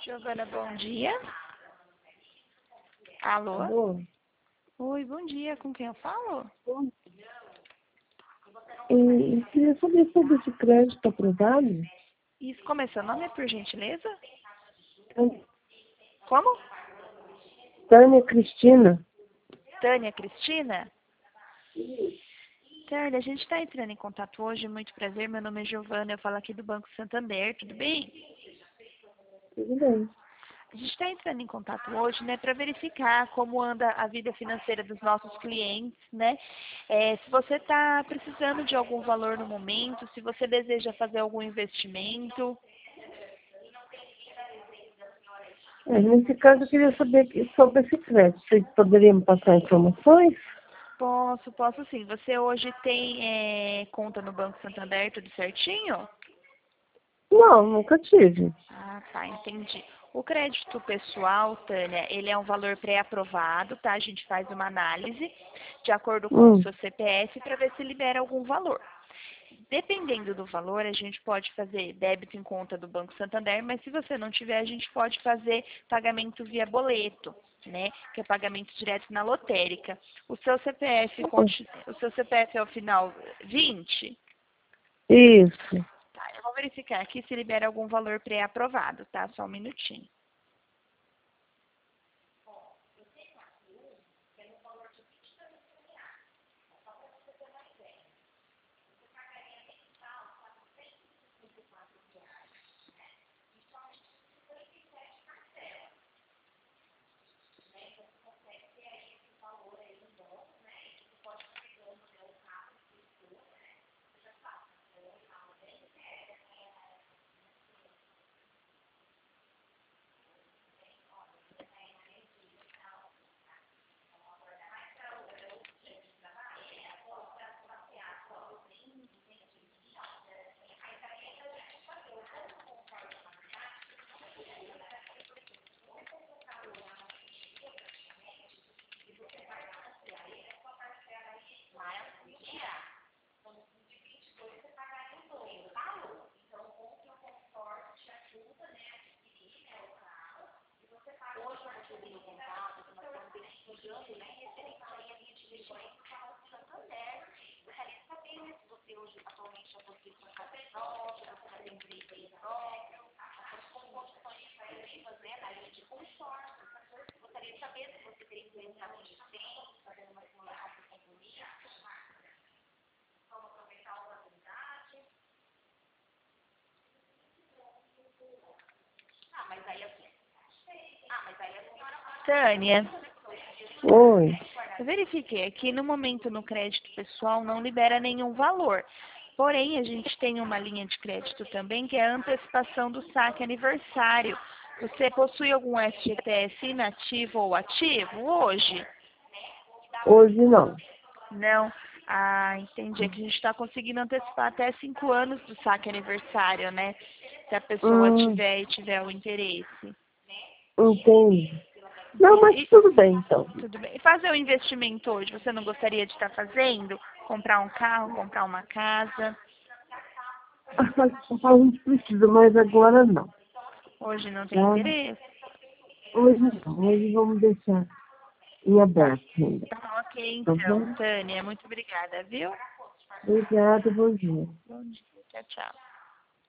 Giovana, bom dia. Alô? Alô? Oi, bom dia. Com quem eu falo? Bom. Queria saber sobre esse crédito aprovado. Isso, como é seu nome, por gentileza? Tânia Como? Tânia Cristina. Tânia Cristina? Tânia, a gente está entrando em contato hoje. Muito prazer, meu nome é Giovana, eu falo aqui do Banco Santander, tudo bem? Tudo bem. A gente está entrando em contato hoje, né, para verificar como anda a vida financeira dos nossos clientes, né? Se você está precisando de algum valor no momento, se você deseja fazer algum investimento. Nesse caso, eu queria saber sobre esse crédito. Vocês poderiam me passar informações? Posso sim. Você hoje tem conta no Banco Santander, tudo certinho? Não, nunca tive. Ah, tá, entendi. O crédito pessoal, Tânia, ele é um valor pré-aprovado, tá? A gente faz uma análise de acordo com o seu CPF para ver se libera algum valor. Dependendo do valor, a gente pode fazer débito em conta do Banco Santander, mas se você não tiver, a gente pode fazer pagamento via boleto, né? Que é pagamento direto na lotérica. O seu CPF, o seu CPF é o final 20? Isso. Tá, eu vou verificar aqui se libera algum valor pré-aprovado, tá? Só um minutinho. Tânia, Oi. eu verifiquei aqui, no momento no crédito pessoal não libera nenhum valor. Porém, a gente tem uma linha de crédito também, que é a antecipação do saque aniversário. Você possui algum FGTS inativo ou ativo hoje? Hoje não. Não. Ah, entendi. É que a gente está conseguindo antecipar até 5 anos do saque aniversário, né? Se a pessoa tiver o interesse. Entendi. Não, mas tudo bem, então. Tudo bem. E fazer o investimento hoje, você não gostaria de estar fazendo? Comprar um carro, comprar uma casa? A gente precisa, mas agora não. Hoje não tem Tá? interesse? Hoje não. Hoje vamos deixar em aberto ainda. Tá ok, Tá então, bom? Tânia. Muito obrigada, viu? Obrigada, bom dia. Bom dia. Tchau, tchau.